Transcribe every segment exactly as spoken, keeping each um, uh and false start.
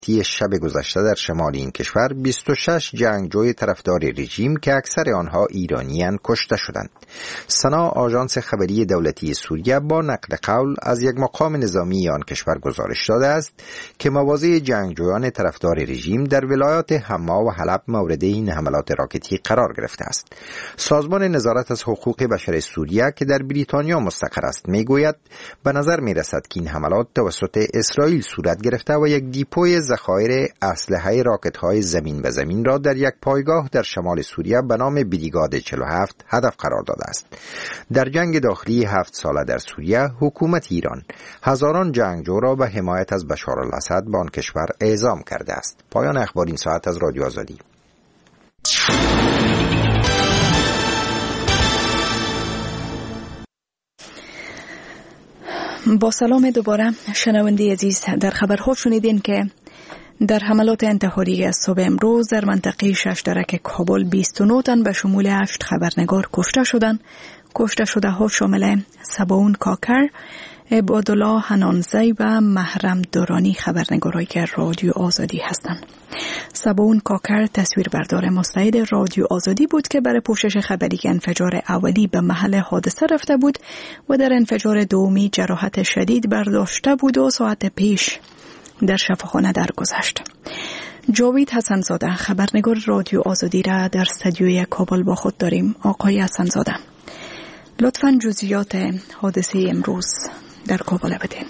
تی شب گذشته در شمال این کشور بیست و شش جنگجوی طرفدار رژیم که اکثر آنها ایرانیان کشته شدند. سنا آژانس خبری دولتی سوریه با نقل قول از یک مقام نظامی آن کشور گزارش داده است که مواضع جنگجویان طرفدار رژیم در ولایات حما و حلب مورد این حملات راکتی قرار گرفته است. سازمان نظارت از حقوق بشر سوریه که در بریتانیا مستقر است میگوید به نظر میرسد که این حملات توسط اسرائیل صورت گرفته و یک دیپوی ذخایر اسلحه راکت‌های زمین به زمین را در یک پایگاه در شمال سوریه به نام بریگاد چهل و هفت هدف قرار داده است. در جنگ داخلی هفت ساله در سوریه، حکومت ایران هزاران جنگجو را به حمایت از بشار الاسد به آن کشور اعزام کرده است. پایان اخبار این ساعت از رادیو آزادی. با سلام دوباره شنونده عزیز، در خبرها شنیدین که در حملات انتحاری از صبح امروز در منطقه شش درک کابل بیست و نه تن به شمول هشت خبرنگار کشته شدند. کشته شده ها شامل سباون کاکر، عبادالله حنانزی و محرم دورانی خبرنگارایی که رادیو آزادی هستند. سباون کاکر تصویربردار مستعد رادیو آزادی بود که برای پوشش خبری که انفجار اولی به محل حادثه رفته بود و در انفجار دومی جراحت شدید برداشته بود و ساعت پیش در شفاخانه درگذشت. جاوید حسنزاده خبرنگار رادیو آزادی را در استودیوی کابل با خود داریم. آقای حسنزاده، لطفاً جزئیات حادثه امروز در کابل بدین.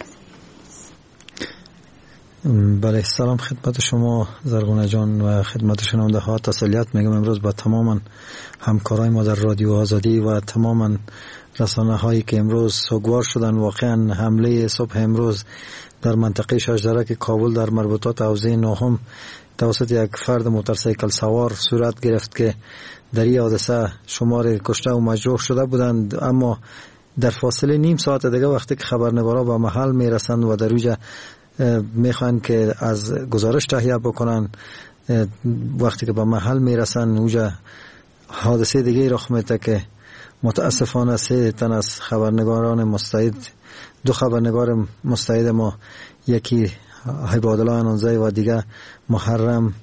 بله، سلام خدمت شما زرغونه جان و خدمت شنونده ها. تسلیت میگم امروز با تماما همکارای ما در رادیو آزادی و تماما رسانه هایی که امروز سوگوار شدن. واقعا حمله صبح امروز در منطقه شش درک کابل در مربوطات حوزه نهم توسط یک فرد موتورسیکل سوار صورت گرفت که در این حادثه شمار کشته و مجروح شده بودند. اما در فاصله نیم ساعت دیگه وقتی که خبرنگارا به محل میرسند و در اوجه میخوان که از گزارش تهیه بکنن، وقتی که به محل میرسن اوجه حادثه دیگه رخ میده که متاسفانه سه تن از خبرنگاران مستعد، دو خبرنگار مستعد ما، یکی عبادالله حنانزی و دیگه محرم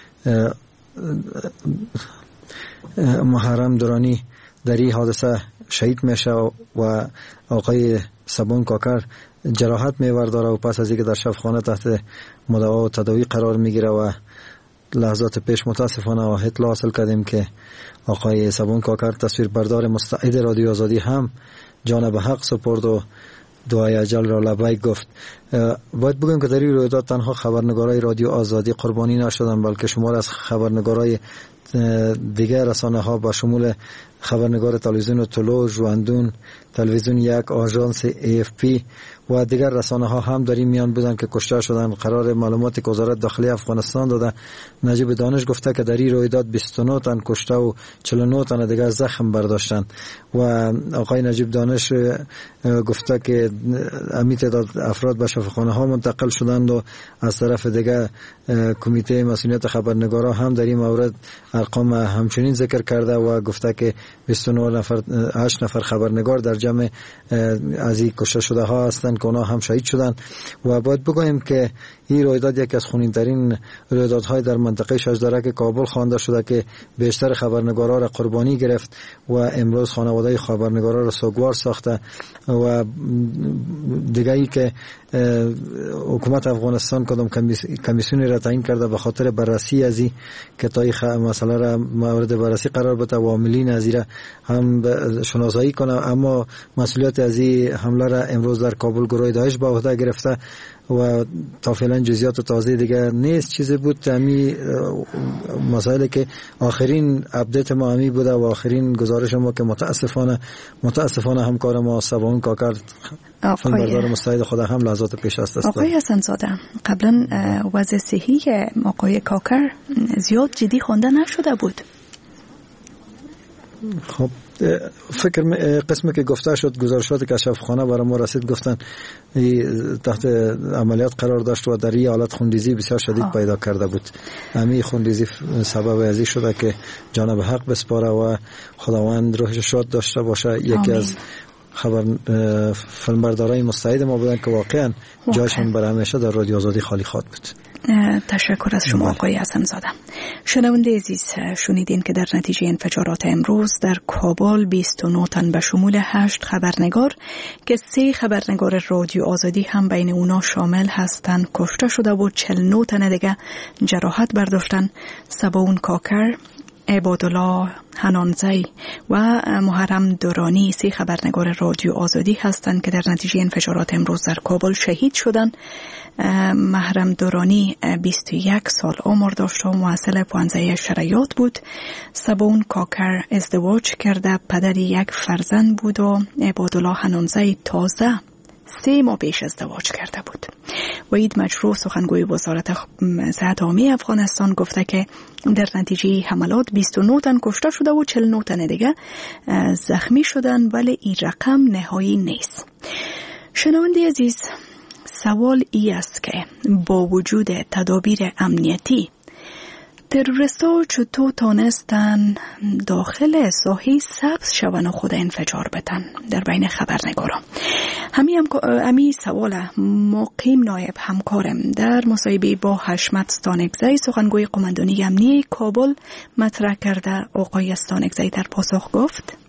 محرم دورانی در این حادثه شهید میشه و آقای سبون کاکر جراحت میورداره و پس از اینکه در شفاخانه تحت مداوا و تداوی قرار میگیره و لحظات پیش متاسفانه و اطلاع حاصل کردیم که آقای سبون کاکر تصویر بردار مستعد رادیو آزادی هم جان به حق سپرد و دعای اجل را لبیک گفت. باید بگم که در این رویداد تنها خبرنگارای رادیو آزادی قربانی نشدن، بلکه شمار از خبرنگارای دیگر رسانه ها با شمول خبرنگار تلویزیون طلوع، ژواندون، تلویزیون یک، آژانس ای اف پی و دیگر رسانه ها هم در این میان بودن که کشته شدن. قرار معلوماتی که وزارت داخلی افغانستان داده، نجیب دانش گفته که در این رویداد بیست و نه تن کشته و چهل و نه تن دیگر زخم برداشتن و آقای نجیب دانش گفته که امی تعداد افراد به شفاخانه ها منتقل شدند و از طرف دیگر کمیته مسئولیت خبرنگارا هم در این مورد ارقام همچنین ذکر کرده و گفته که بیست و نه نفر هشت نفر خبرنگار در جمع از این کشته شده ها هستند که اونا هم شهید شدن. و باید بگویم که این رویداد یکی از خونین‌ترین رویدادهای در منطقه شش درک کابل خوانده شده که بیشتر خبرنگارا را قربانی گرفت و امروز خانواده خبرنگارا را سوگوار ساخته و دیگه ای که حکومت افغانستان کدام کمیسیونی را تعیین کرده به خاطر بررسی از این که تا این مسئله را مورد بررسی قرار بده و عاملین از این هم شناسایی کنه. اما مسئولیت از این حمله را امروز در کابل گروه داعش به عهده گرفته و تا فعلا جزئیات تازه دیگه نیست. چیزی بود تامی مسائلی که آخرین اپدیت ما همی بوده و آخرین گزارش ما که متاسفانه متاسفانه همکار ما سباون کاکر فیلمبردار مستعد خود هم لحظات پیش است. آقای حسنزاده، قبلا وضع صحی آقای کاکر زیاد جدی خوانده نشده بود. خب فکر قسمی که گفته شد گزارشات کشفخانه برای ما رسید، گفتن تحت عملیات قرار داشت و در این حالت خونریزی بسیار شدید ها. پیدا کرده بود. همین خونریزی سبب ازی شده که جان به حق بسپاره و خداوند روحش شاد داشته باشه. یکی از خبر فیلمبردارای مستعد ما بودن که واقعا جایشون برای همیشه در رادیو آزادی خالی خواد بود. تشکر از شما آقای حسن زاده. شنونده عزیز، شنیدین که در نتیجه انفجارات امروز در کابل بیست و نه تن به شمول هشت خبرنگار که سه خبرنگار رادیو آزادی هم بین اونا شامل هستند کشته شده و چهل و نه تن دیگه جراحت برداشتن. سباون کاکر، عبادالله حنانزی و محرم دورانی سه خبرنگار رادیو آزادی هستند که در نتیجه انفجارات امروز در کابل شهید شدند. محرم دورانی بیست و یک سال عمر داشت و محصل پانزده شریعت بود. سباون کاکر ازدواج کرده، پدر یک فرزند بود و عبادالله حنانزی تازه سه ماه پیش ازدواج کرده بود. وحید مجروح سخنگوی وزارت صحت عامه افغانستان گفته که در نتیجه حملات بیست و نه تن کشته شده و چهل و نه تن دیگه زخمی شدن، ولی این رقم نهایی نیست. شنونده عزیز، سوال ای است که با وجود تدابیر امنیتی تروریستا چطور تانستن داخل ساحه سبز شون و خود انفجار بتن در بین خبرنگاران؟ همین همی سوال مقیم نایب همکارم در مصاحبه با حشمت ستانکزی سخنگوی قماندانی امنیه کابل مطرح کرده. آقای ستانکزی در پاسخ گفت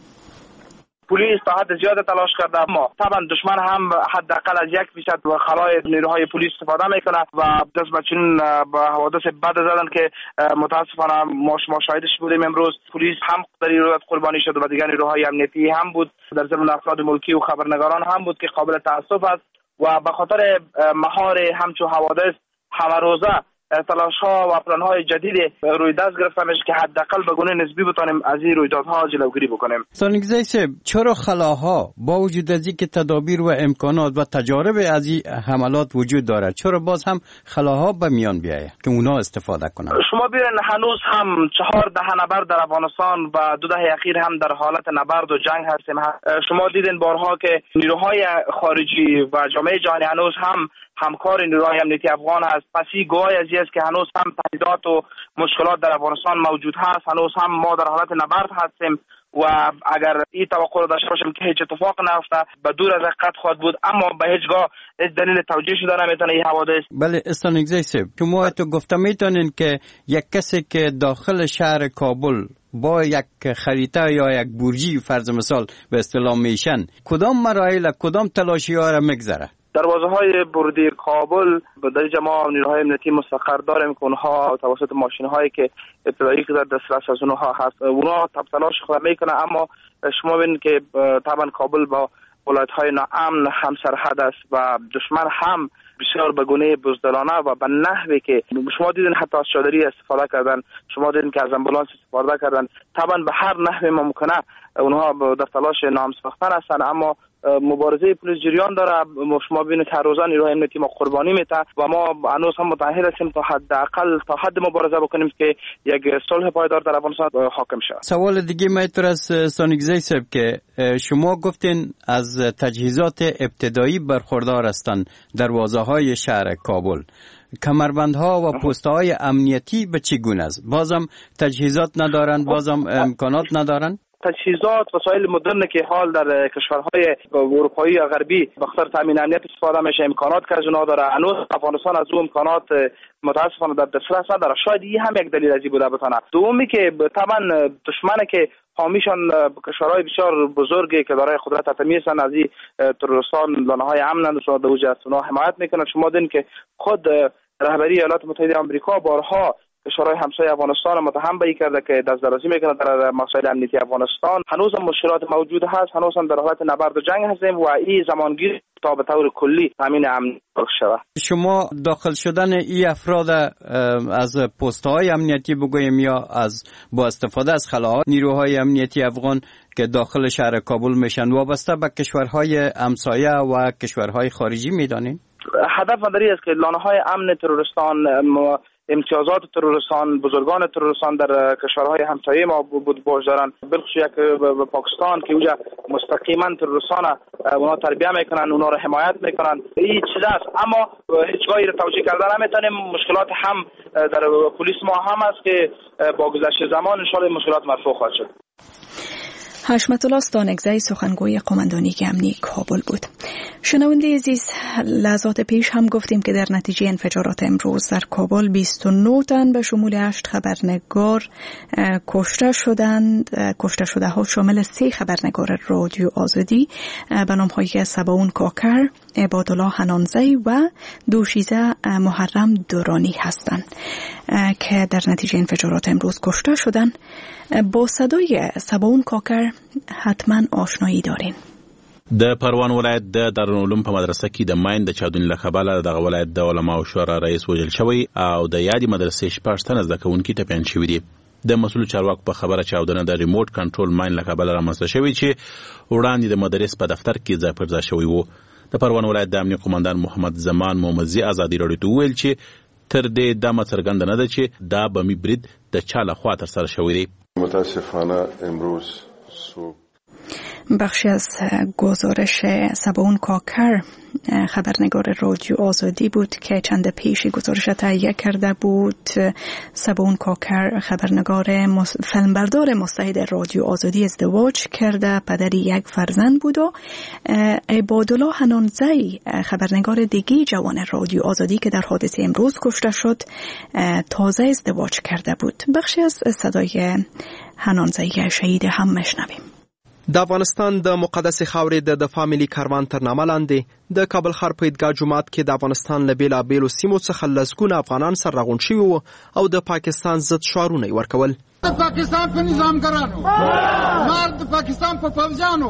پلیس تا حد زیاد تلاش کرده، اما طبعا دشمن هم حداقل از یک فیصد خلای نیروهای پلیس استفاده میکنه و دست به چنین به حوادث بد زدن که متاسفانه ما شما شاهدش بودیم. امروز پلیس هم در این رویداد قربانی شد و دیگر نیروهای امنیتی هم بود، در ضمن افراد ملکی و خبرنگاران هم بود که قابل تاسف است و به خاطر مهار همچو حوادث همه روزه تلاش ها و پلان های جدید روی دست گرفته میشه که حداقل به گونه نسبی بتونیم از این رویدادها جلوگیری بکنیم. ستانکزی صاحب، چرا خلاها با وجود از اینکه تدابیر و امکانات و تجارب از این حملات وجود داره، چرا باز هم خلاها به میان بیایه که اونا استفاده کنن؟ شما بیرین هنوز هم چهار دهه نبرد در افغانستان و دو دهه اخیر هم در حالت نبرد و جنگ هستیم. شما دیدین بارها که نیروهای خارجی و جامعه جهانی هنوز هم همکار نیروهای امنیتی افغان است. پس این گواهی از است که هنوز هم تهدیدات و مشکلات در افغانستان موجود هست، هنوز هم ما در حالت نبرد هستیم و اگر این توقع رو داشته باشیم که هیچ اتفاق نیفته به دور از حقیقت خواهد بود، اما به هیچگاه هیچ دلیل توجیه شده نمیتونه این حوادث. بله ستانکزی صاحب، شما تو گفته میتونین که یک کسی که داخل شهر کابل با یک خریطه یا یک برجی فرض مثال به اصطلاح میشن، کدام مراحل کدام تلاشی ها را میگذره؟ دروازه های ورودی کابل به درجه ما نیروهای امنیتی مستقر داریم که اونها توسط ماشین هایی که ابتدایی که در دسترس از اونها هست اونها تلاش خود میکنه، اما شما ببینید که طبعا کابل با ولایت های ناامن هم سرحد است و دشمن هم بسیار به گونه بزدلانه و به نحوی که شما دیدین حتی از چادری استفاده کردن، شما دیدین که از امبولانس استفاده کردن. طبعا به هر نحوی ممکنه اونها در تلاش نام ساختن هستن، اما مبارزه پلیس جریان داره. شما ببینید هر روزه نیروهای امنیتی ما قربانی میده و ما هنوز هم متعهد هستیم تا حداقل تا حد مبارزه بکنیم که یک صلح پایدار در افغانستان حاکم شود. سوال دیگه میتونه از ستانکزی صاحب که شما گفتین از تجهیزات ابتدایی برخوردار هستند دروازه‌های شهر کابل، کمربندها و پست‌های امنیتی به چی گونه است؟ بازم تجهیزات ندارن، بازم امکانات ندارن؟ تجهیزات وسایل مدرن که حال در کشورهای اروپایی و غربی به خاطر تامین امنیت استفاده میشه، امکانات که از اونها داره، هنوز افغانستان از اون امکانات متاسفانه در دسترس نداره. شاید این هم یک دلیل ازی بوده بتونه. دومی که طبعا دشمنه که حامیشان کشورهای بسیار بزرگی که دارای قدرت اتمی هستند از این تروریستان لانه‌های امن و دوجه از اونها حمایت میکنه. شما دیدین که خود رهبری ایالات متحده آمریکا بارها کشورهای همسایه افغانستان متهم به این کرده که دست درازی میکنه در مسائل امنیتی افغانستان. هنوز هم مشکلات موجود هست، هنوز هم در حالت نبرد و جنگ هستیم و این زمانگیر تا به طور کلی تامین امن شود. شما داخل شدن این افراد از پست‌های امنیتی بگویم یا از با استفاده از خلاها نیروهای امنیتی افغان که داخل شهر کابل میشن وابسته به کشورهای همسایه و کشورهای خارجی میدانین؟ هدف مداری است که لانه‌های امن تروریستان، امتیازات تروریستان، بزرگان تروریستان در کشورهای همسایه ما بود باش دارن، بلخصوص یک پاکستان که اونجا مستقیما تروریستان اونا تربیت میکنن، اونا رو حمایت میکنن. این چیز است، اما هیچگاهی رو توجیه کردن نمیتونیم. مشکلات هم در پلیس ما هم است که با گذشت زمان ان شاء الله مشکلات مرفوع خواهد شد. حشمت الله ستانکزی سخنگوی قماندانی امنی کابل بود. شنونده عزیز، لحظات پیش هم گفتیم که در نتیجه انفجارات امروز در کابل بیست و نه تن به شمول هشت خبرنگار کشته شدند. کشته شده ها شامل سه خبرنگار رادیو آزادی به نام های سباون کاکر، عبادالله حنانزی و دوشیزه محرم دورانی هستند که در نتیجه انفجارات امروز کشته شدند. با صدای سباون کاکر حتما آشنایی دارین. د پروان ولایت د دارالعلوم په مدرسه کې د ماین د چاودنې له کبله دغه ولایت د علماو شورا رئیس وژل شوی او د یادې مدرسې شپږ تنه زده کوونکي ټپیان شوي دي. د مسؤل چارواکو په خبره چاودنه د ریموټ کنټرول ماین له کبله رامنځته شوې چې وړاندې د مدرسې په دفتر کې ځای پر ځای شوی و. د پروان ولایت د امنیه قومندان محمد زمان محمدزي ازادي راډیو ته وویل چې تر دې دا څرګنده نه ده چې دا بمي برید د چا لخوا ترسره شوی دی. متاسفانه امروز صبح بخشی از گزارش سباون کاکر خبرنگار رادیو آزادی بود که چند پیش گزارش تهیه کرده بود. سباون کاکر خبرنگار مس... فیلمبردار مستعد رادیو آزادی ازدواج کرده، پدری یک فرزند بود و عبادالله حنانزی خبرنگار دیگی جوان رادیو آزادی که در حادثه امروز کشته شد تازه ازدواج کرده بود. بخشی از صدای حنانزی شهید هم مشنویم. د افغانستان د مقدس خاورې د دفاع ملي کاروان تر نامه لاندې د کابل ښار په عیدګاه جومات کې د افغانستان له بېلابېلو سیمو څخه لسګونه افغانان سره راغونډ شوي وو او د پاکستان ضد شعارونه یې ورکول. د پاکستان په نظامګرانو، مار د پاکستان په پوځیانو.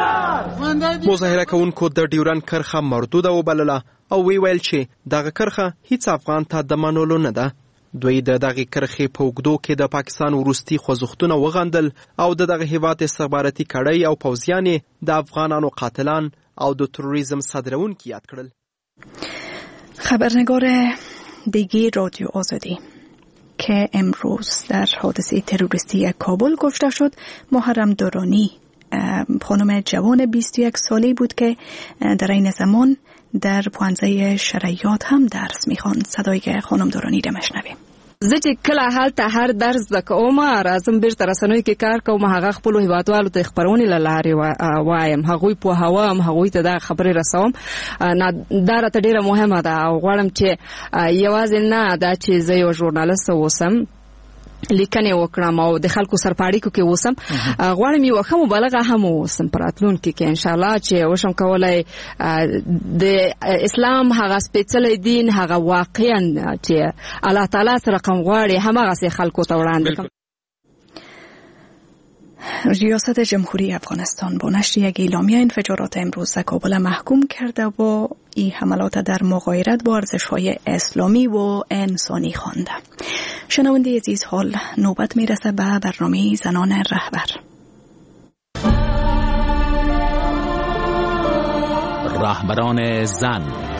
مظاهره کوونکو د ډیورنډ کرښه مردوده وبلله او وی ویل چې دغه کرښه هیڅ افغان ته د منلو نه ده. دوی د دغه کرښې په اوږدو کې د پاکستان وروستي خوځښتونه وغندل او د دغه هیواد استخباراتي کړۍ او پوځیان د افغانانو قاتلان او د تروریزم صادرونکي یاد کړل. خبرنگار دیگه رادیو آزادی که امروز در حادثه تروریستی کابل کشته شد محرم دورانی، خانم جوان بیست و یک ساله بود که در این زمان در پوهنځی شرعیات هم درس میخواند. صدای خانم دورانی را مشنویم. زه چې کله هلته هر درس زده کوم راځم بیرته رسنیو کې کار کوم، هغه خپلو هیوادوالو ته خپرونې له لارې وایم، هغوی پوهوم، هغوی ته دا خبرې رسوم. دا راته ډېره مهمه ده او غواړم چې یوازې نه دا چې زه یو ژورنالست اوسم، لیکنې وکړم او د خلکو سره په اړیکو کې اوسم، غواړم یو ښه مبلغه هم اوسم په راتلونکي کې انشاءالله چې وشم کولی د اسلام هغه سپېڅلی دین هغه واقعا چې الله تعالی سره رقم غواړي هماغسې خلکو ته وړاندې کړم. ریاست جمهوری افغانستان با نشر یک اعلامیه انفجارات امروز کابل محکوم کرده و این حملات در مغایرت با ارزش‌های اسلامی و انسانی خوانده. شنونده عزیز، حال نوبت میرسه به برنامه زنان رهبر. رهبران زن.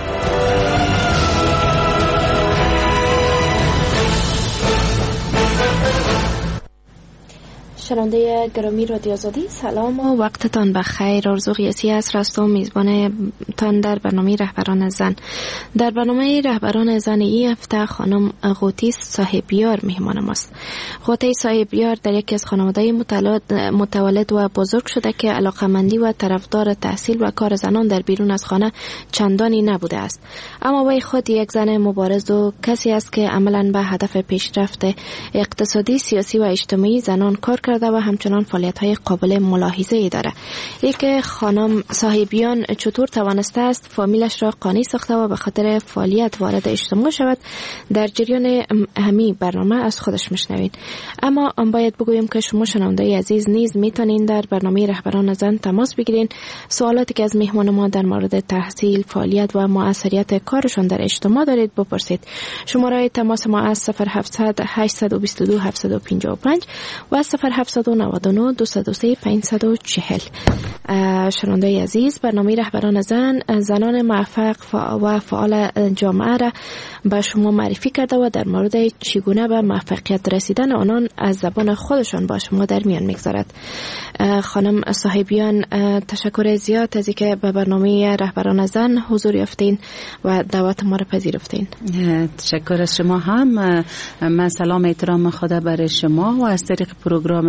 شنونده گرامی رادیو آزادی، سلام و وقتتان بخیر. آرزو قیاسی است، هستم میزبانتان در برنامه رهبران زن. در برنامه رهبران زن این هفته خانم قوطی صاحبیار مهمان ماست. قوطی صاحبیار در یکی از خانواده متولد و بزرگ شده که علاقمندی و طرفدار تحصیل و کار زنان در بیرون از خانه چندانی نبوده است، اما وی خود یک زن مبارز و کسی است که عملاً به هدف پیشرفت اقتصادی، سیاسی و اجتماعی زنان کار کرده و همچنان فعالیت‌های قابل ملاحظه‌ای داره. یک خانم صاحبیان چطور توانسته است فامیلش را قانی ساخته و به خاطر فعالیت وارد اجتماع شود، در جریان همین برنامه از خودش میشنوید. اما باید بگویم که شما شنونده عزیز نیز میتونین در برنامه رهبران زن تماس بگیرین، سوالاتی که از میهمان ما در مورد تحصیل، فعالیت و موثریت کارشون در اجتماع دارید بپرسید. شماره تماس ما از صفر هفتصد هشتصد و بیست و دو هفتصد و پنجاه و پنج و صفر هفتصد و نود و نه دویست و سه پانصد و چهل. شنونده عزیز، برنامه رهبران زن زنان موفق و فعال جامعه را به شما معرفی کرده و در مورد چگونه به موفقیت رسیدن آنان از زبان خودشان با شما در میان میگذارد. خانم صاحبیان، تشکر زیاد از اینکه به برنامه رهبران زن حضور یافتین و دعوت ما را پذیرفتین. تشکر از شما هم. من سلام احترام خدا برای شما و از طریق پروگرام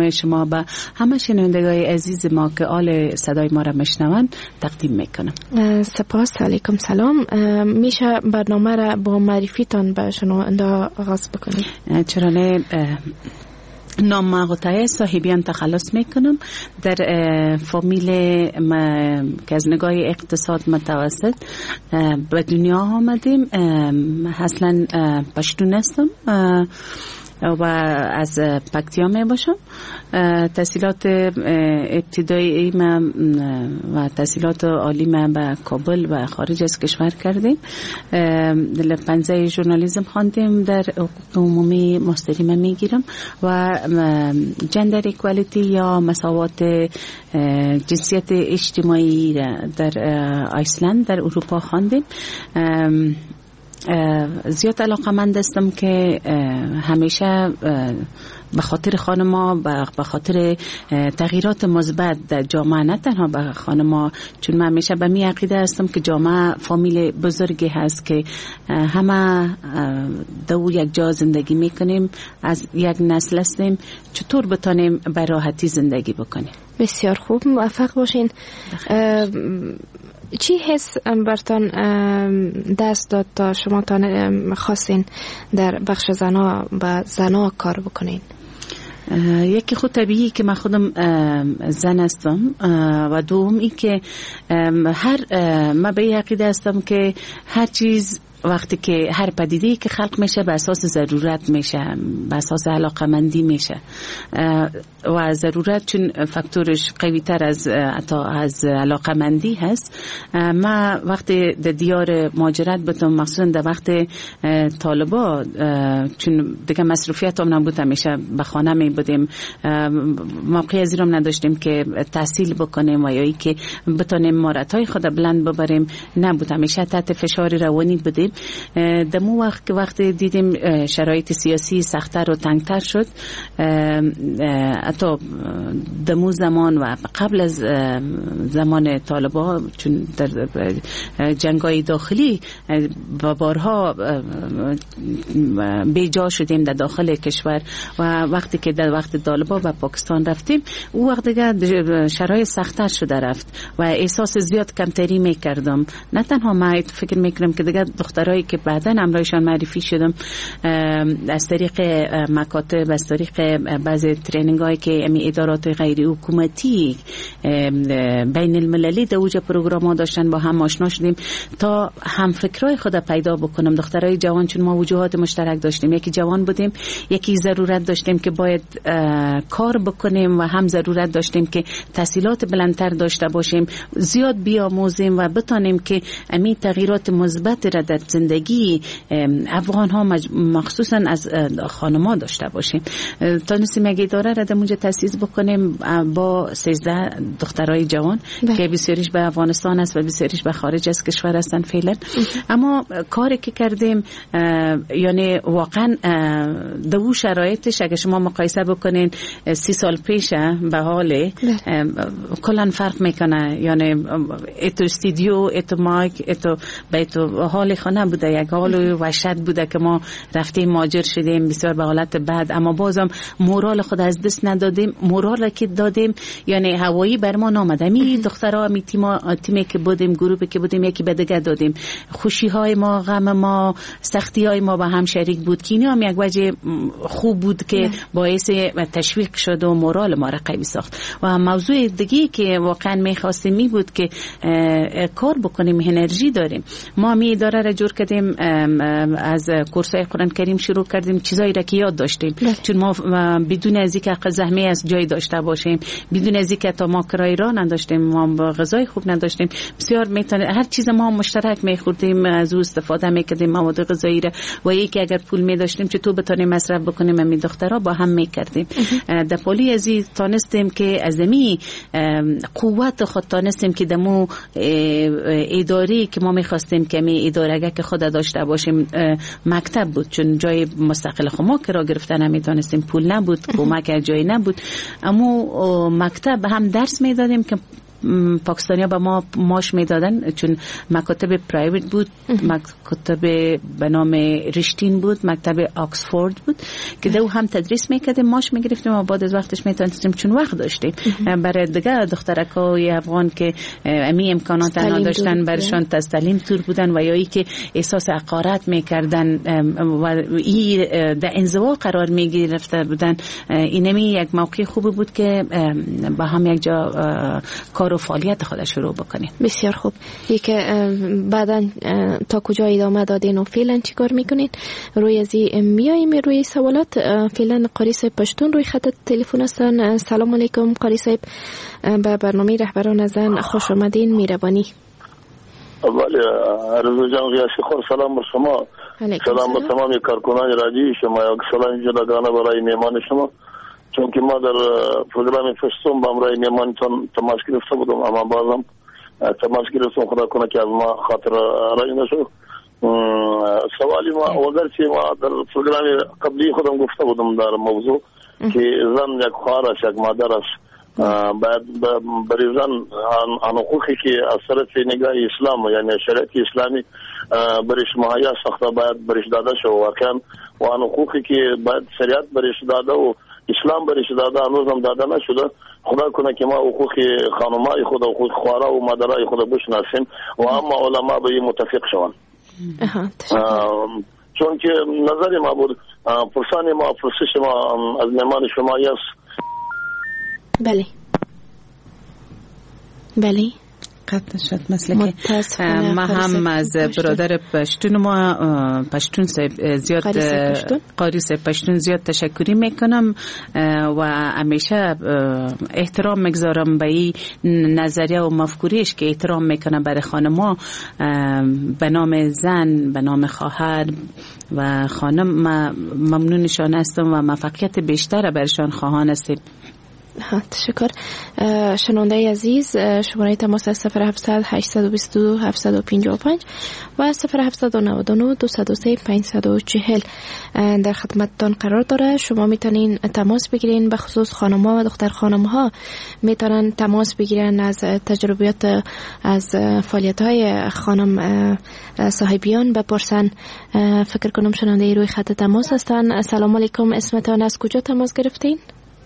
برنامه شما به همه شنوندگان عزیز ما که آل صدای ما را میشنوند تقدیم میکنم. سپاس. علیکم سلام. میشه برنامه را با معرفیتان به شنونده آغاز بکنید؟ چرا نه. نام مقاطعه صاحبیان تخلص میکنم. در فامیل که از نگاه اقتصاد متوسط به دنیا آمدیم. اصلا پشتون هستم و از پکتیا می باشم. تحصیلات ابتدایی من و تحصیلات عالی من به کابل و خارج از کشور کردیم. پنزه ژورنالیسم خواندیم، در حقوق عمومی ماستری من میگیرم و جندر اکوالیتی یا مساوات جنسیت اجتماعی در آیسلند در اروپا خواندیم. زیاد علاقه‌مند هستم که همیشه به خاطر خانم‌ها به خاطر تغییرات مثبت در جامعه، نه تنها به خانم‌ها، چون من همیشه به می عقیده هستم که جامعه فامیل بزرگی هست که همه دو یک جا زندگی میکنیم، از یک نسل هستیم، چطور بتونیم به راحتی زندگی بکنیم. بسیار خوب، موفق باشین. چی حس برتان دست داد تا شما تا خواستین در بخش زنا و زنا کار بکنین؟ یکی خود طبیعی که من خودم زن هستم و دوم ای که هر من به عقیده هستم که هر چیز وقتی که هر پدیده‌ای که خلق میشه به اساس ضرورت میشه، به اساس علاقمندی میشه و ضرورت چون فاکتورش قوی تر از حتی از علاقمندی هست. ما وقتی در دیار مهاجرت بودم، مخصوصا در وقت طالبا، چون دیگه مصروفیت هم نبود، همیشه به خانه می بودیم، موقعی از ایران نداشتیم که تحصیل بکنیم و یا ای که بتونیم مهارت‌های خود بلند ببریم، نبود، همیشه تحت فشار روانی بودیم. دمو وقت که وقتی دیدیم شرایط سیاسی سخت‌تر و تنگتر شد، حتی دمو زمان و قبل از زمان طالبا، چون در جنگ‌های داخلی و بارها بیجا شدیم در داخل کشور و وقتی که در وقت طالبا و پاکستان رفتیم، او وقت دیگه شرایط سخت‌تر شده رفت و احساس زیاد کمتری میکردم. نه تنها من فکر میکنم که دیگه دخترایی که بعداً امرایشان معرفی شدم از طریق مکاتب، از طریق بعضی ترینینگ هایی که امی ادارات غیر حکومتی بین المللی در اوج پروگرام ها داشتن، با هم آشنا شدیم تا هم فکرای خود پیدا بکنم. دخترای جوان، چون ما وجوهات مشترک داشتیم، یکی جوان بودیم، یکی ضرورت داشتیم که باید کار بکنیم و هم ضرورت داشتیم که تحصیلات بلندتر داشته باشیم، زیاد بیاموزیم و بتانیم که امی تغییرات مثبت را در زندگی افغان ها مخصوصا از خانم‌ها داشته باشیم. تا نسیم یک اداره را در اونجا تأسیس بکنیم با سیزده دخترای جوان ده. که بسیاریش به افغانستان است و بسیاریش به خارج از کشور هستن فعلا. اما کاری که کردیم یعنی واقعا دو شرایطش اگه شما مقایسه بکنین سی سال پیش به حال کلا فرق میکنه. یعنی اتو استودیو، اتو مایک، اتو بیتو حال خانه بوده، یک حال وحشت بوده که ما رفتیم ماجر شدیم بسیار به حالت بد، اما بازم مورال خود از دست ندادیم. مورال که دادیم یعنی هوایی بر ما نامده. می دخترها، می تیما تیمی که بودیم، گروهی که بودیم، یکی به دیگه دادیم. خوشی های ما، غم ما، سختی های ما با هم شریک بود که اینا هم یک وجه خوب بود که باعث تشویق شد و مورال ما را قوی ساخت. و موضوع دیگه که واقعا می‌خواستیم می بود که کار بکنیم، انرژی داریم. ما می اداره را جور کردیم، از کورس‌های قرآن کریم شروع کردیم، چیزایی را که یاد داشتیم، چون ما بدون از اینکه زحمه از جای داشته باشیم، بدون از اینکه تا ما کرایه را نداشتیم، ما غذای خوب نداشتیم، بسیار میتونه هر چیز ما مشترک میخوردیم، از او استفاده میکردیم مواد غذایی را، و یکی اگر پول میداشتیم چطور بتونیم مصرف بکنیم، همین دخترها با هم میکردیم. در پولی ازی تانستیم که از می قوت خود تانستیم که دمو اداری که ما میخواستیم که می اداره که خود داشته باشیم مکتب بود، چون جای مستقل خود ما کرا گرفتن نمیتونستیم، پول نبود، کمک جایی نبود، اما مکتب هم درس میدادیم که پاکستانیا به ما ماش میدادن چون مکاتب پرایوت بود، مکاتب به نام رشتین بود، مکتب آکسفورد بود که دو هم تدریس میکردیم، ماش میگرفتیم و بعد از وقتش میتونستیم چون وقت داشتیم. برای دیگه دخترکای افغان که امی امکانات نداشتن برشان از تعلیم دور بودن و یا ای که احساس حقارت میکردن و ای در انزوا قرار میگرفته بودن، اینمی یک موقع خوبی بود که با هم یک جا کار و فعالیت خود شروع بکنیم. بسیار خوب. یک بعدا تا کجا ادامه دادین و فعلا چی کار میکنین؟ روی ازی میاییم روی سوالات. فعلا قاری صاحب پشتون روی خط تلفن هستن. سلام علیکم قاری صاحب، به برنامه رهبران زن خوش آمدین. میربانی. بله عرض جان غیاسی خور سلام بر شما، سلام به تمام کارکنان رادیو شما، یک سلام جداگانه برای میهمان شما، چون که ما در پروگرام فستون با امرای میهمانتان تماس گرفته بودم اما بازم تماس گرفتم، خدا کنه که از ما خاطر رای نشد. سوالی ما اگرچه ما در پروگرام قبلی خودم گفته بودم در موضوع که زن یک خواهر است، یک مادر است، باید برای زن آن حقوقی که از طرف نگاه اسلام یعنی شریعت اسلامی برایش مهیا ساخته باید برایش داده شد واقعا، و آن حقوقی که باید شریعت برایش داده و اسلام برایش داده هنوز هم داده نشده. خدا کنه که ما حقوق خانمای خود و حقوق خوارا و مادرای خود بشناسیم و اما علما به این متفق شوند. چون که نظر ما بود پرسان ما پرسش ما از مهمان شما است. بله بله قطع شد مسئله که ما هم از برادر پشتون ما پشتون زیاد قاری صاحب پشتون زیاد تشکری میکنم و همیشه احترام میگذارم به این نظریه و مفکوریش که احترام میکنه برای خانما به نام زن، به نام خواهر و خانم. ممنونشان هستم و موفقیت بیشتر برشان خواهان هستیم. تشکر. شنونده عزیز، شماره تماس صفر هفتصد هشتصد و بیست و دو هفتصد و پنجاه و پنج و صفر هفتصد و نود و نه دویست و سه پانصد و چهل در خدمتتان قرار داره. شما میتونین تماس بگیرین، به خصوص خانم‌ها و دختر خانم‌ها میتونن تماس بگیرن، از تجربیات از فعالیت‌های خانم صاحبیان بپرسن. فکر کنم شنونده روی خط تماس هستن. سلام علیکم، اسمتان از کجا تماس گرفتین؟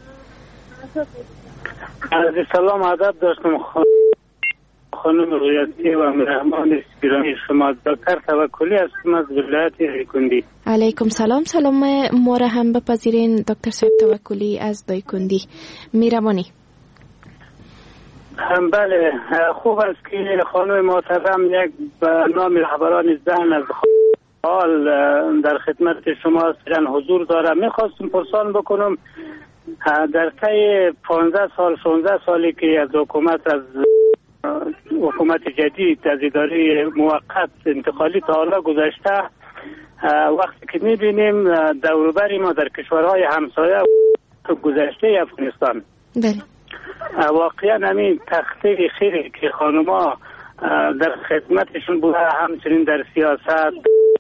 عرض سلام ادب داشتم خانم رویتی و مهمان گرامی شما. دکتر توکلی هستم از ولایت دایکندی. علیکم سلام. سلام ما را هم بپذیرین دکتر صاحب توکلی از دایکندی. میرمانی. بله خوب است که خانم محترم یک به نام رهبران زن از حال در خدمت شما سرن حضور داره. میخواستم پرسان بکنم در طی پانزده سال شانزده سالی که از حکومت از حکومت جدید از اداره موقت انتقالی تا حالا گذشته، وقتی که میبینیم دوروبر ما در کشورهای همسایه گذشته افغانستان واقعا همین تخته خیلی که خانوما در خدمتشون بوده، همچنین در سیاست،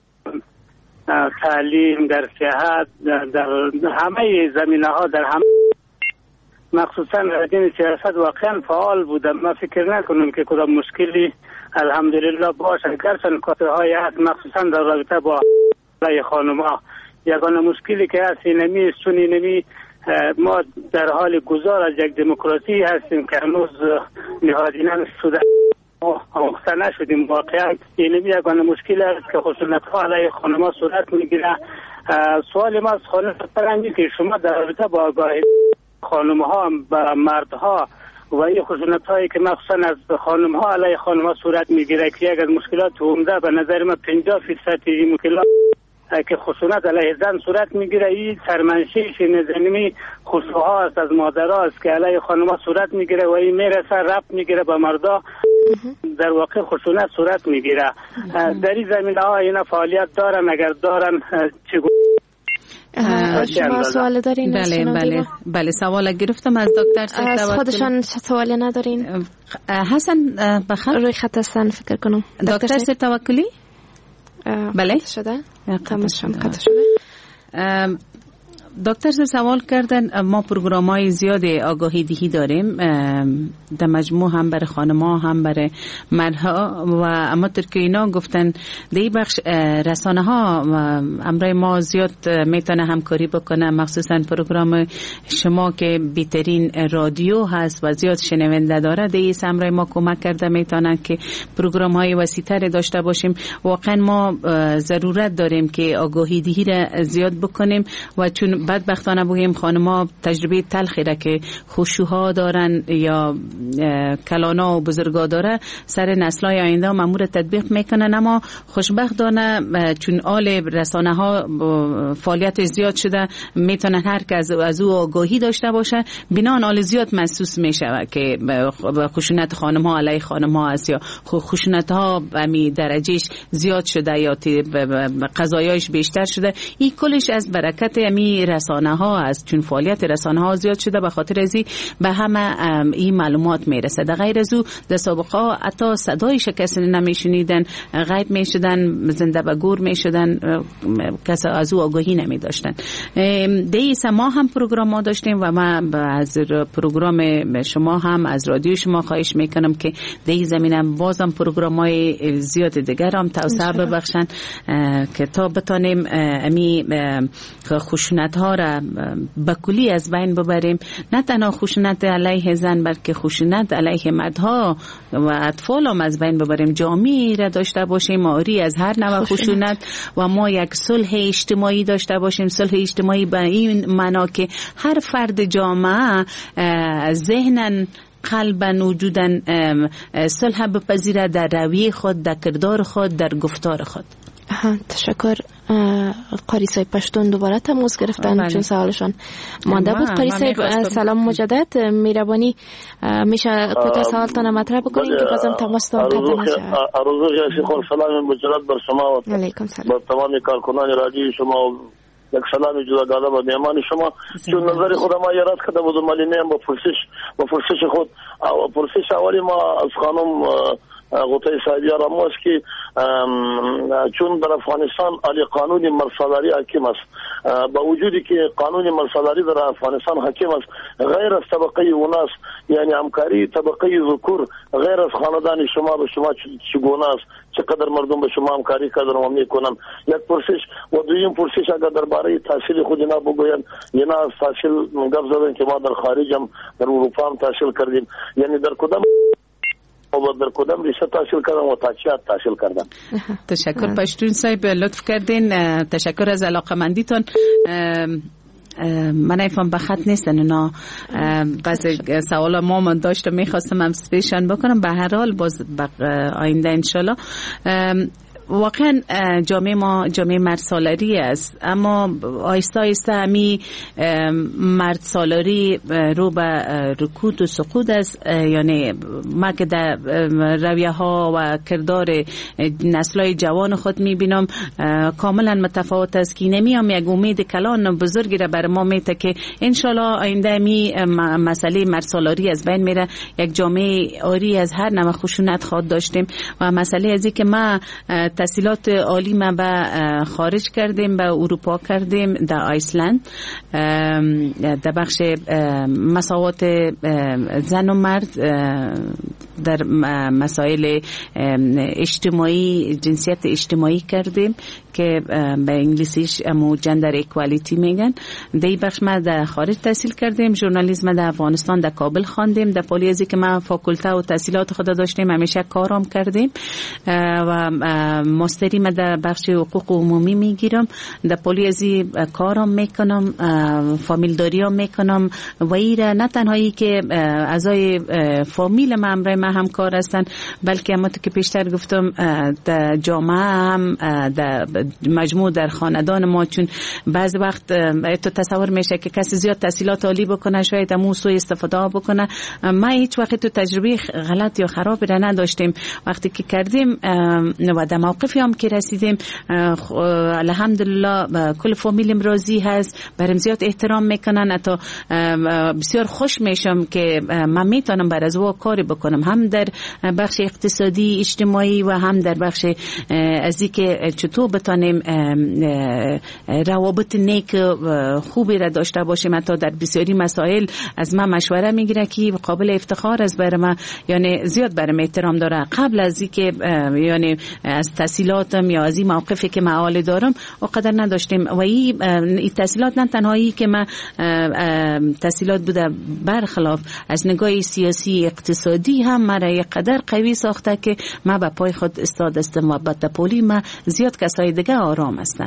تعلیم، در صحت، در همه زمینه ها، در همه مخصوصا در سیاست واقعا فعال بودم. ما فکر نکنم که کدام مشکلی الحمدلله باشه، گرچه کارهای هست مخصوصا در رابطه با خانم ها. یگانه مشکلی که هست اینمی است، چون اینمی ما در حال گذار از یک دموکراسی هستیم که هنوز نهادینه شده آموخته نشدیم. واقعا اینمی یگانه مشکل است که خشونت ها علیه خانم ها صورت میگیره. سوال ما از خانم فرنگی که شما در رابطه با آگاهی خانم ها و مرد ها و این خشونت هایی که مخصوصا از خانم ها علیه خانم ها صورت میگیره که یک از مشکلات عمده به نظر ما پنجاه فیصد این مشکلات که خشونت علیه زن صورت میگیره این سرمنشیش نظامی خصوصا است از مادرها است که علیه خانم ها صورت میگیره و این میرسه ربط میگیره به مردا، در واقع خشونت صورت میگیره. در این زمینه ها اینا فعالیت دارن؟ اگر دارن چگونه؟ شما سوال دارین؟ بله بله بله سوال گرفتم از دکتر صاحب. از خودشان سوالی ندارین؟ حسن بخیر روی خط هستن فکر کنم. دکتر صاحب توکلی؟ بله شده؟ تمام شد. قطع شده. دکتر سوال کردن ما پروگرام های زیاد آگاهی دهی داریم در مجموع هم برای خانم‌ها هم برای مردها و اما که اینا گفتن دی بخش رسانه ها امرای ما زیاد میتونه همکاری بکنه، مخصوصا پروگرام شما که بهترین رادیو هست و زیاد شنونده داره، دی امرای ما کمک کرده میتونن که پروگرام های وسیع‌تر داشته باشیم. واقعا ما ضرورت داریم که آگاهی دهی را زیاد بکنیم و چون بدبختانه بگیم خانم‌ها تجربه تلخی را که خشوها دارن یا کلانا و بزرگا داره سر نسل‌های آینده مامور تطبیق میکنن، اما خوشبختانه چون آل رسانه ها فعالیت زیاد شده میتونن هر کس از او آگاهی داشته باشه، بنان آل زیاد محسوس میشه که خشونت خانم‌ها علیه خانم‌ها است یا خشونت ها امی درجهش زیاد شده یا قضایایش بیشتر شده. این کلش از برکت امی رسانه ها است، چون فعالیت رسانه ها زیاد شده به خاطر ازی به همه این معلومات میرسه. در غیر از او در سابقه حتی صدای شکست نمیشنیدن، غیب میشدن، زنده به گور میشدن، کس از او آگاهی نمی داشتن. دیس ما هم پروگرام ها داشتیم و ما از پروگرام شما هم از رادیو شما خواهش میکنم که دی زمینم بازم پروگرام های زیاد دیگر هم توسعه ببخشن که تا بتانیم امی خشونت ها را به کلی از بین ببریم. نه تنها خشونت علیه زن بلکه خشونت علیه مردها و اطفال هم از بین ببریم، جامعه را داشته باشیم آری از هر نوع خشونت و ما یک صلح اجتماعی داشته باشیم. صلح اجتماعی به این معنا که هر فرد جامعه ذهناً قلباً وجوداً صلح بپذیره در رویه خود، در کردار خود، در گفتار خود. تشکر. قاری صاحب پشتون دوباره تماس گرفتن چون سوالشان مانده بود. قاری صاحب سلام مجدد، میربانی میشه کوتاه سوالتان مطرح بکنید که بازم تماس تان قطع نشه. عروض جیسی خور سلام مجدد بر شما و بر تمام کارکنان رادیو شما و یک سلام جداگانه به میهمان شما. چون نظر خود ما یاد کرده بودم ولی نیم با پرسش با پرسش خود پرسش اولی ما از خانم غوطه سعیدی راموس که چون در افغانستان علی قانون مرسالاری حاکم است، با وجودی که قانون مرسالاری در افغانستان حاکم است، غیر از طبقه اوناس یعنی همکاری طبقه ذکور غیر از خاندان شما به شما چگونه است، چقدر مردم به شما همکاری کردن و میکنن؟ یک پرسش. و دویم پرسش اگر درباره تحصیل خود اینا بگوین یا نه از تحصیل گپ زدن که ما در خارج هم در اروپا هم تحصیل کردیم، یعنی در کدام و در کدام ریشه تحصیل کردم و تحصیلات تحصیل کردم. تشکر پشتون صاحب، لطف کردین. تشکر از علاقمندیتون. من ایفان بخط نیستن اونا بعضی سوال ما من داشتم میخواستم هم سپیشن بکنم، به هر حال باز آینده انشالله. واقعا جامعه ما جامعه مرد سالاری است، اما آیسته آیسته همی مرد سالاری رو به رکود و سقوط است. یعنی ما که در رویه ها و کردار نسل‌های جوان خود میبینم کاملا متفاوت است که نمیام یک امید کلان بزرگی را بر ما میته که انشالله آینده می مسئله مرد سالاری از بین میره، یک جامعه آری از هر نوع خشونت خواهد داشتیم. و مسئله ازی که ما تحصیلات عالی ما به خارج کردیم، به اروپا کردیم، در آیسلند در بخش مساوات زن و مرد در مسائل اجتماعی جنسیت اجتماعی کردیم که به انگلیسیش امو جندر اکوالیتی میگن. دی بخش ما در خارج تحصیل کردیم، ژورنالیسم در افغانستان در کابل خواندیم، در پالیازی که ما فاکولته و تحصیلات خود داشتیم همیشه کارام کردیم و ماستری ما در بخش حقوق عمومی میگیرم، در پالیازی کارام میکنم، فامیلداریام میکنم و ایره نه تنهایی که اعضای فامیل ما همراه ما همکار هستن بلکه اما که پیشتر گفتم در جامعه هم در مجموع در خاندان ما، چون بعض وقت تو تصور میشه که کسی زیاد تحصیلات عالی بکنه شاید امو سوء استفاده بکنه. ما هیچ وقت تو تجربه غلط یا خراب را نداشتیم. وقتی که کردیم و در موقفی هم که رسیدیم الحمدلله کل فامیلم راضی هست، برام زیاد احترام میکنن، حتی بسیار خوش میشم که من میتونم بر از او کاری بکنم، هم در بخش اقتصادی اجتماعی و هم در بخش ازی که چطور بتانیم روابط نیک خوبی را داشته باشیم. حتی در بسیاری مسائل از من مشوره میگیره که قابل افتخار است برای من، یعنی زیاد برام احترام داره. قبل از اینکه یعنی از تحصیلاتم یا از این موقفی که معال دارم اونقدر نداشتیم و این تحصیلات نه تنهایی که من تحصیلات بوده، برخلاف از نگاه سیاسی اقتصادی هم مرا یک قدر قوی ساخته که من به پای خود استاد هستم و با تپولی من زیاد کسای دیگه آرام هستن.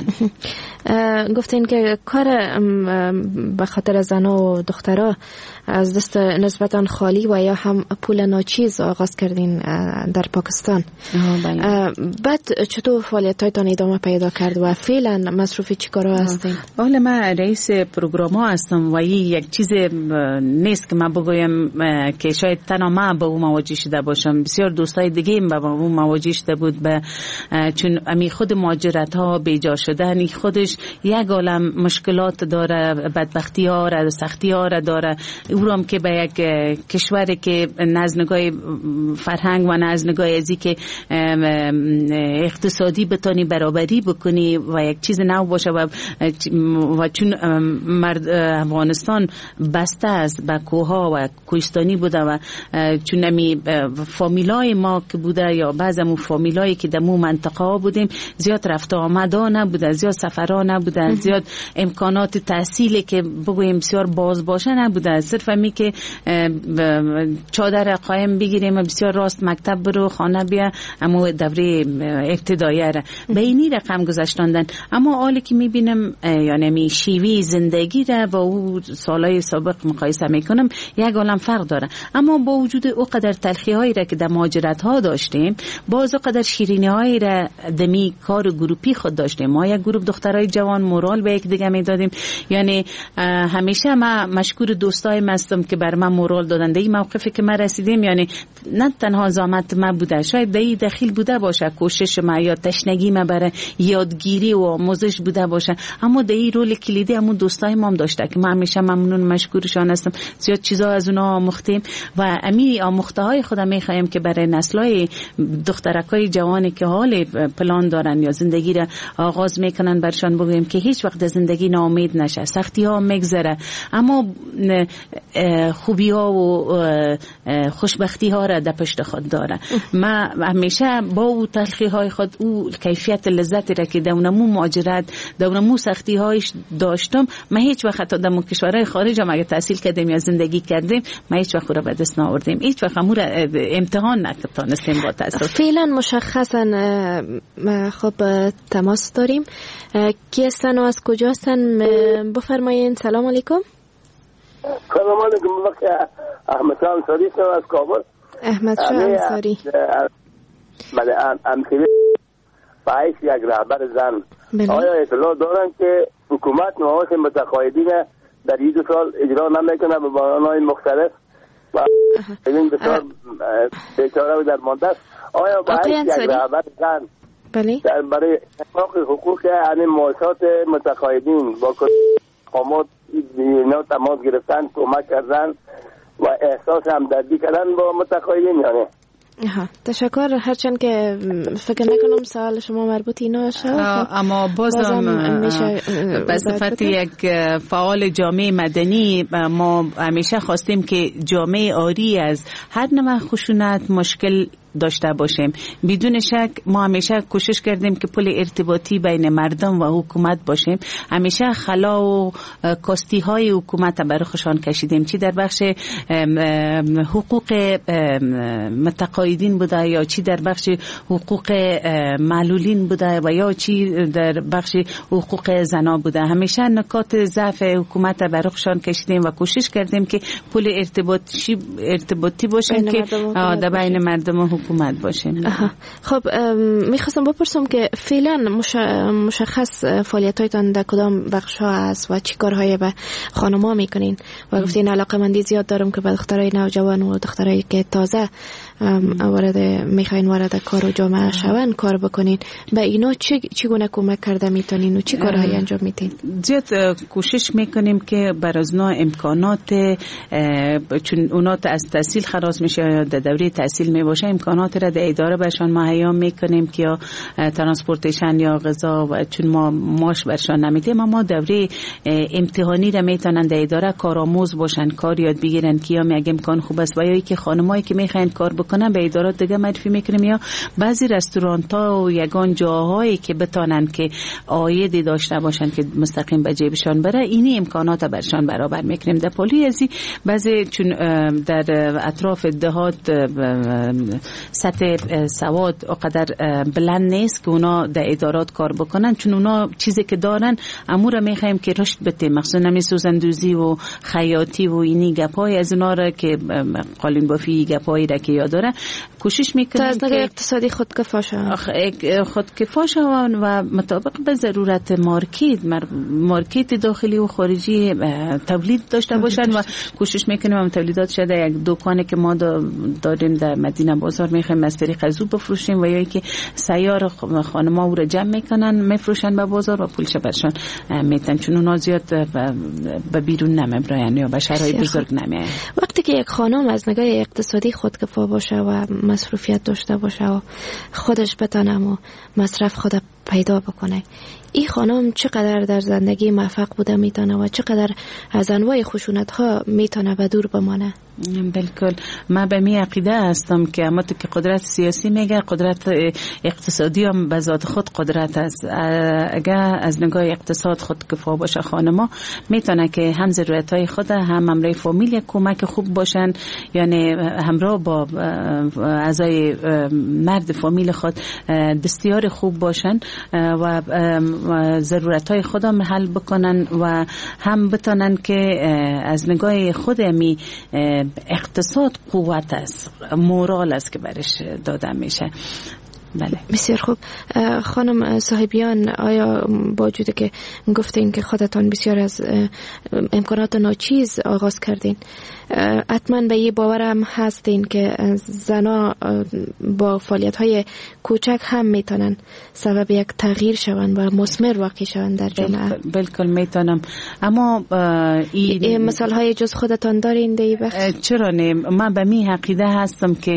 گفتین که کار به خاطر زن و دخترها از دست نسبتا خالی و یا هم پول ناچیز آغاز کردین در پاکستان. بعد چطور فعالیتایتان ادامه پیدا کرد و فعلا مصروف چی کارا هستین؟ حالا من رئیس پروگرام هستم و این یک چیز نیست که من بگویم که شاید تنها من به اون مواجه شده باشم، بسیار دوستای دیگه هم به اون مواجه شده بود به چون امی خود مهاجرت ها بیجا شدن خودش یک عالم مشکلات داره، بدبختی ها را سختی ها را داره. اونم که به یک کشوری که از نگاه فرهنگ و از نگاه ازی که اقتصادی بتانی برابری بکنی و یک چیز نو باشه و, و چون مرد افغانستان بسته است به کوها و کوهستانی بوده و چون امی فامیلای ما که بوده یا بعض امو فامیلایی که در مو منطقه ها بودیم زیاد رفت آمده نبوده، زیاد سفرها نبوده، زیاد امکانات تحصیلی که بگویم بسیار باز باشه نبوده. صرف می که چادر قایم بگیریم بسیار راست مکتب برو خانه بیا اما دوره ابتدایی را به اینی رقم گذاشتندن. اما حالی که می بینم یعنی می شیوی زندگی را با او سالهای سابق مقایسه می کنم یک عالم فرق داره. اما با وجود او قدر تلخی هایی را که در مهاجرت ها داشتیم، باز او قدر شیرینی هایی را دمی کار گروپی خود داشتیم. ما یک گروپ دخترای جوان مورال به یک دیگه می دادیم. یعنی همیشه ما مشکور دوستای هستم که بر من مورال دادن. این موقفی که ما رسیدیم یعنی نه تنها زحمت ما بوده، شاید دی دخیل بوده باشه کوشش ما یا تشنگی ما برای یادگیری و آموزش بوده باشه، اما دی رول کلیدی همون دوستای ما هم داشته که ما همیشه ممنون مشکورشان هستم. زیاد چیزا از اونها آموختیم و امی آموخته های خودم میخوایم که برای نسلای دخترکای جوانی که حال پلان دارن یا زندگی را آغاز میکنن برشان بگویم که هیچ وقت زندگی ناامید نشه، سختی ها میگذره اما خوبی ها و خوشبختی ها را در پشت خود داره. ما همیشه با او تلخی های خود او کیفیت لذتی را که دونمو مهاجرت دونمو سختی هایش داشتم، ما هیچ وقت تا در کشورهای خارج هم اگه تحصیل کردیم یا زندگی کردیم ما هیچ وقت را به دست نآوردیم، هیچ وقت امور امتحان نتونستیم با تاسف. فعلا مشخصا خب تماس داریم. کی هستن و از کجا هستن؟ بفرمایید. سلام علیکم. سلام علیکم. وقت احمد شاه انصاری از کابل. احمد شاه انصاری. بله امثله باعث یک رهبر زن. آیا اطلاع دارن که حکومت معاش متقاعدین در این دو سال اجرا نمیکنه به بحران‌های مختلف و این بسیار بیچاره و درمانده است؟ آیا باعث یک رهبر زن در برای احقاق حقوق یعنی معاشات متقاعدین با مقامات اینا تماس گرفتن، کمک کردن و احساس همدردی کردن با متقاعدین یعنی؟ ها تشکر. هرچند که فکر نکنم سوال شما مربوط اینا باشه، اما بازم به صفت یک فعال جامعه مدنی ما همیشه خواستیم که جامعه آری از هر نوع خشونت مشکل داشته باشیم. بدون شک ما همیشه کوشش کردیم که پل ارتباطی بین مردم و حکومت باشیم. همیشه خلا و کاستی های حکومت برای خوشان کشیدیم، چی در بخش حقوق متقاعدین بوده یا چی در بخش حقوق معلولین بوده و یا چی در بخش حقوق زنا بوده. همیشه نکات ضعف حکومت برای خوشان کشیدیم و کوشش کردیم که پل ارتباطی ارتباطی باشیم که در بین مردم و حکومت باشیم. خب میخواستم بپرسم که فعلا مشخص فعالیتایتان در کدام بخش ها است و چی کارهایی به خانم‌ها میکنین؟ و گفتین علاقه مندی زیاد دارم که به دخترای نوجوان و دخترایی که تازه وارد میخواین وارد کار و جامعه شون کار بکنین، به اینا چه چگونه کمک کرده میتونین و چی کارهایی انجام میدین؟ زیاد کوشش میکنیم که بر از نوع امکانات، چون اونا از تحصیل خلاص میشه یا در دوره تحصیل میباشه، امکانات را در اداره برشان مهیا میکنیم که یا ترانسپورتیشن یا غذا، و چون ما ماش برشان نمیدیم، اما دوره امتحانی را میتونن در اداره کارآموز باشن، کار یاد بگیرن که یا میگه امکان خوب است، و یا که خانمایی که میخواین کار بکنن به ادارات دیگه معرفی میکنیم، یا بعضی رستوران ها و یگان جاهایی که بتونن که عایدی داشته باشن که مستقیم به جیبشان بره، اینی امکانات برشان برابر میکنیم. در پلی ازی بعضی چون در اطراف دهات سطح سواد اقدر بلند نیست که اونا در ادارات کار بکنن، چون اونا چیزی که دارن امور میخوایم که رشد بده، مخصوصا نمی سوزندوزی و خیاطی و اینی گپای از اونا را که قالین بافی گپایی را که یاد داره کوشش میکنیم که اقتصادی خودکفا شوند خودکفا شوند و مطابق به ضرورت مارکت مارکت داخلی و خارجی تولید داشته باشن، و کوشش میکنیم هم تولیدات شده یک دکانی که ما داریم در مدینه بازار میخوایم از طریق ازو بفروشیم، و یا که سیار خانم‌ها او را جمع میکنن میفروشن به بازار و پولش برشان میتن، چون اونا زیاد به بیرون نمیبرن یا به شهرهای بزرگ نمیان. وقتی که یک خانم از نگاه اقتصادی خودکفا باشه و مصروفیت داشته باشه و خودش بتونه و مصرف خود پیدا بکنه، این خانم چقدر در زندگی موفق بوده میتونه و چقدر از انواع خشونت ها میتونه به دور بمانه؟ بالکل، من به می عقیده هستم که اما تو که قدرت سیاسی میگه، قدرت اقتصادی هم به ذات خود قدرت است. اگر از نگاه اقتصاد خود کفا باشه خانما میتونه که هم ضرورت های خود هم همراه فامیل کمک خوب باشن، یعنی همراه با اعضای مرد فامیل خود دستیار خوب باشن و ضرورت های خود هم حل بکنن، و هم بتونن که از نگاه خود می اقتصاد قوت است، مورال است که برش داده میشه. بله، بسیار خوب. خانم صاحبیان، آیا با وجودی که گفتین که خودتان بسیار از امکانات ناچیز آغاز کردین، حتما به یه باورم هستین که زنا با فعالیت‌های کوچک هم میتونن سبب یک تغییر شوند و مثمر واقع شوند در جامعه؟ بالکل میتونم، اما این مثال‌های جز خودتان دارین دی بخش؟ چرا نه؟ من به می عقیده هستم که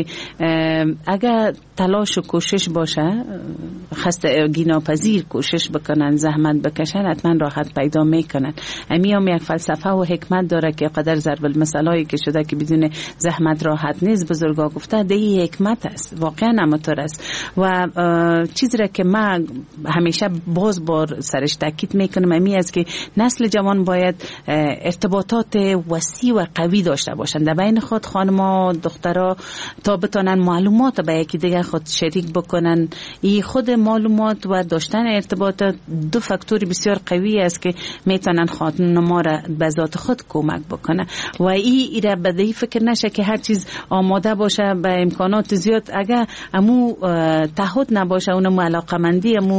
اگر تلاش و کوشش باشه، خسته گیناپذیر کوشش بکنن، زحمت بکشن، حتما راحت پیدا میکنن. امی هم یک فلسفه و حکمت داره که قدر ضرب المثلایی که شده که بدون زحمت راحت نیست، بزرگا گفته دی حکمت است، واقعا همینطور است. و چیزی را که من همیشه باز بار سرش تاکید میکنم امی است که نسل جوان باید ارتباطات وسیع و قوی داشته باشند در بین خود، خانم‌ها دخترها، تا بتونن معلومات به یکی دیگر خود شریک بکنن. این خود معلومات و داشتن ارتباطات دو فاکتور بسیار قوی است که میتونن خانم‌ها را به ذات خود کمک بکنه، و این ایره بدهی فکر نشه که هر چیز آماده باشه به امکانات زیاد، اگر امو تعهد نباشه، اونم علاقمندی، امو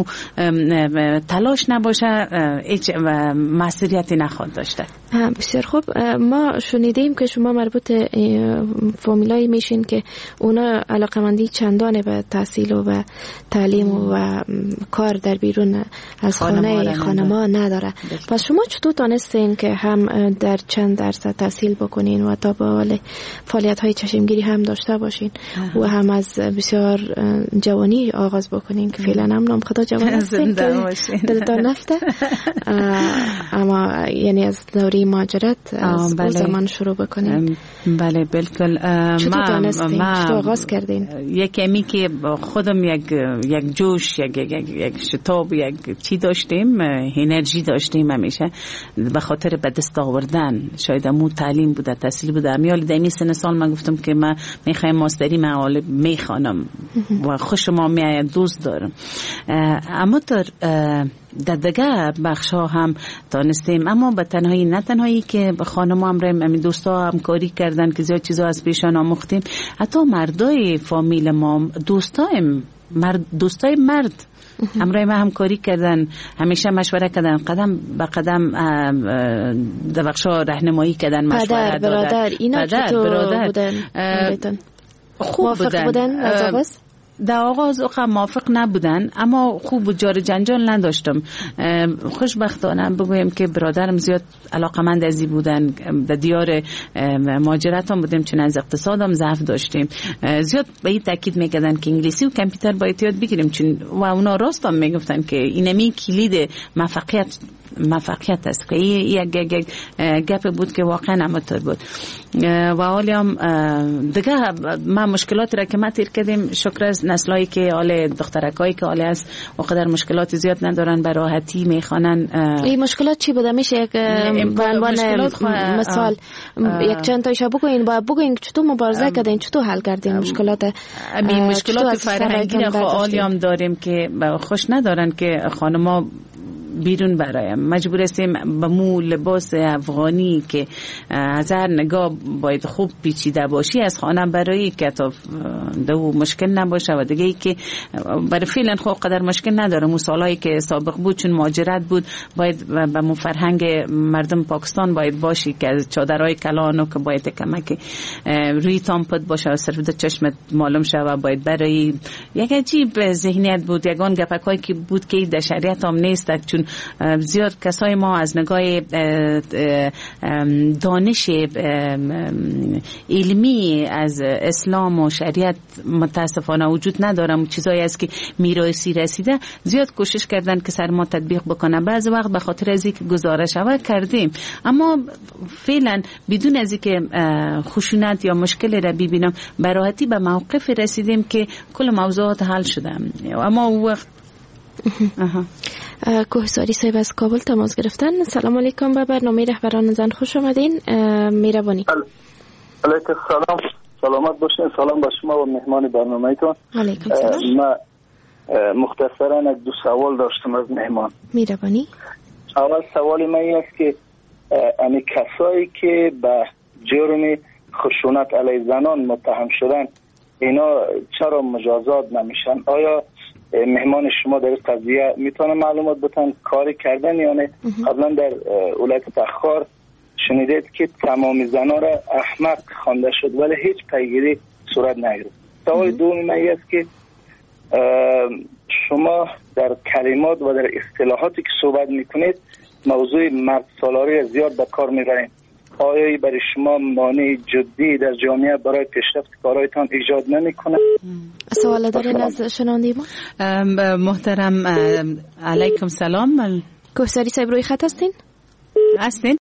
تلاش نباشه، هیچ مسئولیتی نخواهد داشته. بسیار خوب. ما شنیدیم که شما مربوط فامیلایی میشین که اونا علاقمندی چندانه به تحصیل و به تعلیم و کار در بیرون از خانه خانما نداره. پس شما چطور تانستین که هم در چند درصد تحصیل بکنین و تا به حال فعالیت های چشمگیری هم داشته باشین و هم از بسیار جوانی آغاز بکنین که فعلا هم نام خدا جوان هستین که دلتان نفته، اما یعنی از دوری مهاجرت از بله. زمان شروع بکنین؟ بله بالکل. چطور تانستین؟ چطور آغاز کردین؟ یک امی که خودم یک یک جوش، یک یک یک شتاب، یک چی داشتیم، انرژی داشتیم همیشه به خاطر به دست آوردن. شاید مو تعلیم بوده، تحصیل بوده. امیال دمی سن سال من گفتم که من میخوایم ماستری معالی میخوانم و خوش ما میآید، دوست دارم. اما در در دیگه بخش ها هم دانستیم، اما به تنهایی نه تنهایی که خانم هم ریم امی دوستا همکاری کردن که زیاد چیزا از پیشان آموختیم، حتی مردای فامیل ما دوستایم مرد دوستای مرد همراه ما همکاری کردن، همیشه مشوره کردن، قدم به قدم در بخشا راهنمایی کردن، مشوره دادن. پدر برادر اینا چطور بودن؟ خوب بودن, بودن از آغاز؟ در آغاز اوقع موافق نبودن، اما خوب بود، جار جنجال نداشتم. خوشبختانه بگویم که برادرم زیاد علاقمند ازی بودن، در دیار مهاجرت هم بودیم، چون از اقتصادم ضعف داشتیم. زیاد به این تاکید میکردن که انگلیسی و کامپیوتر باید یاد بگیریم، چون و اونا راست هم میگفتن که اینمی کلید موفقیت موفقیت است، که این یک گپ بود که واقعا همطور بود. و حالی هم دیگه ما مشکلات را که ما تیر کردیم، شکر از نسلایی که حال دخترکایی که حال است وقدر مشکلات زیاد ندارن، به راحتی میخوانن. این مشکلات چی بوده؟ میشه یک به عنوان مثال یک چند تایش بگوین، با بگوین چطور مبارزه کردین، چطور حل کردین مشکلات؟ این مشکلات فرهنگی را حالی هم داریم که خوش ندارن که خانما بیرون برایم، مجبور هستیم با مو لباس افغانی که از هر نگاه باید خوب پیچیده باشی از خانه برای که تا دو مشکل نباشه. و دیگه ای که برای فعلا خب قدر مشکل نداره. مصالحه‌ای که سابق بود چون مهاجرت بود، باید به مو فرهنگ مردم پاکستان باید باشی که از چادرای کلانو که باید کمک روی تامپت باشه و صرف در چشمت معلوم شه. و باید برای یک عجیب ذهنیت بود، یگان گپکایی که بود که در شریعت هم نیست، چون زیاد کسای ما از نگاه دانش علمی از اسلام و شریعت متاسفانه وجود ندارم. چیزایی است که میراثی رسیده، زیاد کوشش کردن که سر ما تطبیق بکنه. بعض وقت به خاطر از اینکه گزارش اول کردیم، اما فعلا بدون از اینکه خشونت یا مشکل را ببینم، به راحتی به موقف رسیدیم که کل موضوعات حل شده. اما وقت کوهساری صاحب از کابل تماس گرفتن. سلام علیکم، به برنامه رهبران زن خوش آمدین. مهربانی. علیکم سلام، سلامت باشین. سلام به شما و مهمان برنامه‌تون. علیکم سلام. من مختصرا یک دو سوال داشتم از مهمان. مهربانی. اول سوال من این است که امی کسایی که به جرم خشونت علیه زنان متهم شدن، اینا چرا مجازات نمیشن؟ آیا مهمان شما در قضیه میتونه معلومات بتن کاری کردن یا نه؟ قبلا در ولایت تخار شنیدید که تمام زنان را احمق خوانده شد ولی هیچ پیگیری صورت نگرفت. سوال دوم من است که شما در کلمات و در اصطلاحاتی که صحبت میکنید موضوع مرد سالاری زیاد به کار میبرید. آیا برای شما مانع جدی در جامعه برای پیشرفت کارهایتان ایجاد نمیکنه؟ سوال دارین از شنونده ما؟ محترم علیکم سلام. کوهساری صاحب روی خط هستین؟ هستین؟